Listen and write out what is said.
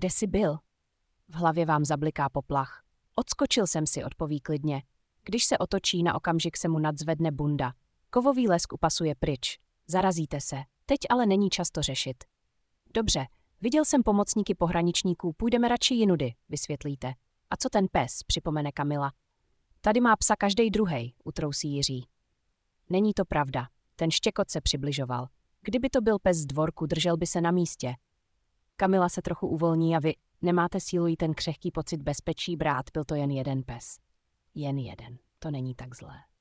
Kde jsi byl? V hlavě vám zabliká poplach. Odskočil jsem si, odpoví klidně. Když se otočí, na okamžik se mu nadzvedne bunda. Kovový lesk upasuje pryč. Zarazíte se. Teď ale není čas to řešit. Dobře, viděl jsem pomocníky pohraničníků, půjdeme radši jinudy, vysvětlíte. A co ten pes, připomene Kamila. Tady má psa každej druhej, utrousí Jiří. Není to pravda. Ten štěkot se přibližoval. Kdyby to byl pes z dvorku, držel by se na místě. Kamila se trochu uvolní a vy nemáte sílu jí ten křehký pocit bezpečí brát, byl to jen jeden pes. Jen jeden, to není tak zlé.